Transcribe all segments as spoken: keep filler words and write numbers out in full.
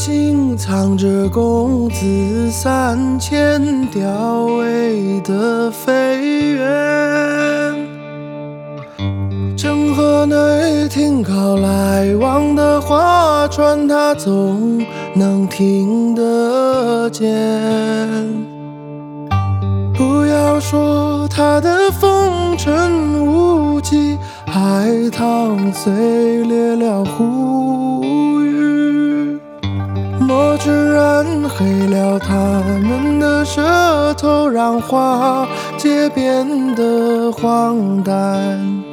心藏着公子三千吊尾的飞燕，郑河内停靠来往的划船，它总能听得见。不要说它的风尘无忌，海棠虽裂了呼吁，墨汁染黑了他们的舌头，让花界变得荒诞。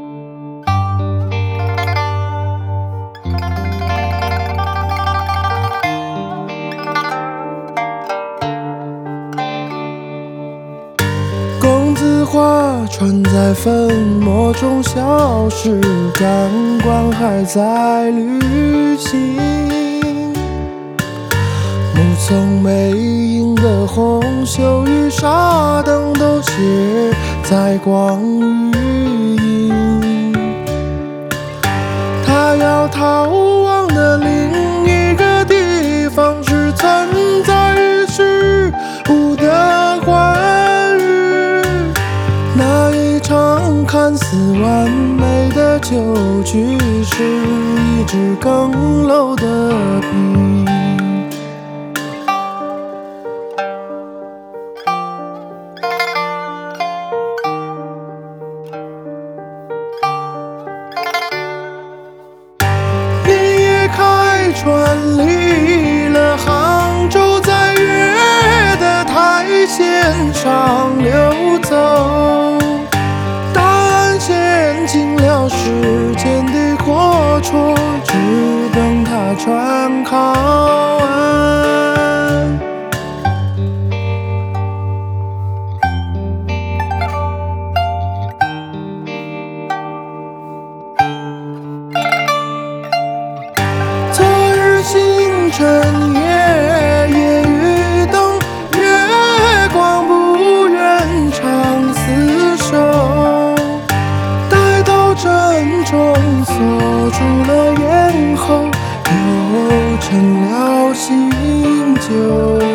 公子划船在粉墨中消失，张冠还在旅行。目送背影的红袖与纱灯都写在光与影。他要逃亡的另一个地方，是存在于虚无的欢愉。那一场看似完美的酒局，是一只更漏的笔。船离了杭州，在月的台线上流走，答案陷进了时间的阔绰，只等它船靠岸。星辰夜夜雨灯，月光不愿长厮守，待到珍重锁住了咽喉，又成了醒酒。